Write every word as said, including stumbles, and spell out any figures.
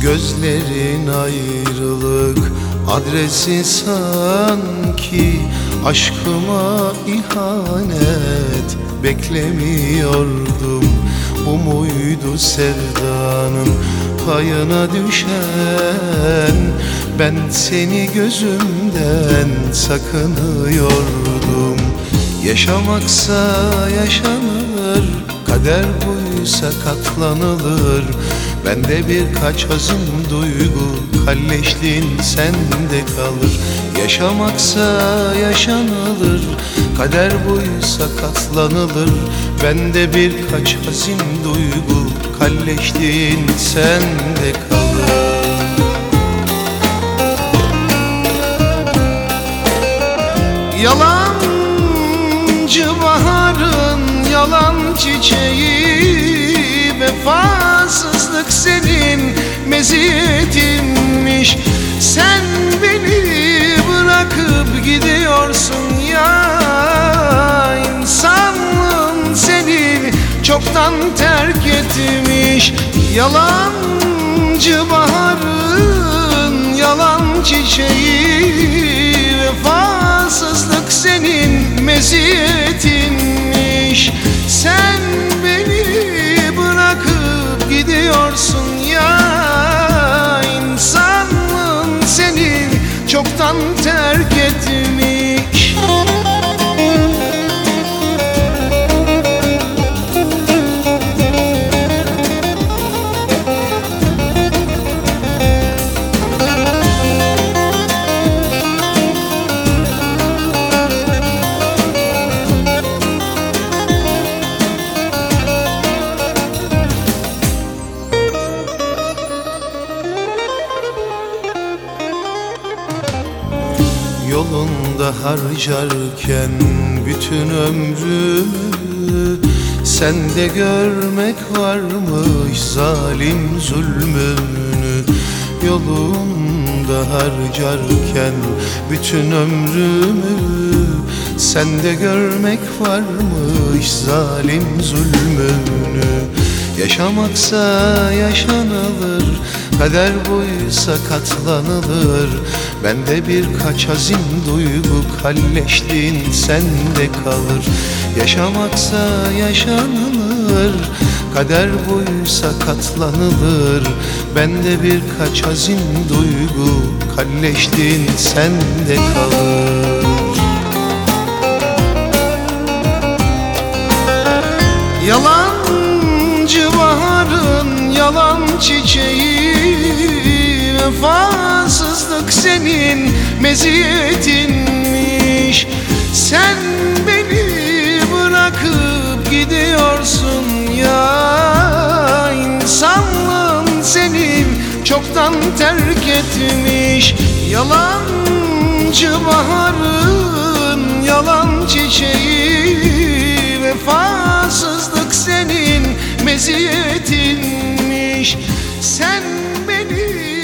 Gözlerin ayrılık adresi sanki, aşkıma ihanet beklemiyordum. Bu muydu sevdanın payına düşen? Ben seni gözümden sakınıyordum. Yaşamaksa yaşanır, kader buysa katlanılır. Bende birkaç hazım duygu, kalleşliğin sende kalır. Yaşamaksa yaşanılır, kader buysa katlanılır. Bende birkaç hazin duygu, kalleşliğin sende kalır. Yalancı baharın yalan çiçeği, vefasızlık senin meziyetinmiş. Sen beni bırakıp gidiyorsun ya, insanlığın seni çoktan terk etmiş. Yalancı baharın yalan çiçeği, vefasızlık senin meziyetinmiş. Sen beni bırakıp gidiyorsun ya, insanlığın seni çoktan terk etmiş. Yolunda harcarken bütün ömrümü, sende görmek varmış zalim zulmünü. Yolunda harcarken bütün ömrümü, sende görmek varmış zalim zulmünü. Yaşamaksa yaşanılır, kader buysa katlanılır. Bende birkaç hazin duygu, kalleşliğin sende kalır. Yaşamaksa yaşanılır, kader buysa katlanılır. Bende birkaç hazin duygu, kalleşliğin sende kalır. Yalancı baharın yalan çiçeği, vefasızlık senin meziyetinmiş. Sen beni bırakıp gidiyorsun ya, insanlığın seni çoktan terk etmiş. Yalancı baharın yalan çiçeği, vefasızlık senin meziyetinmiş. Sen beni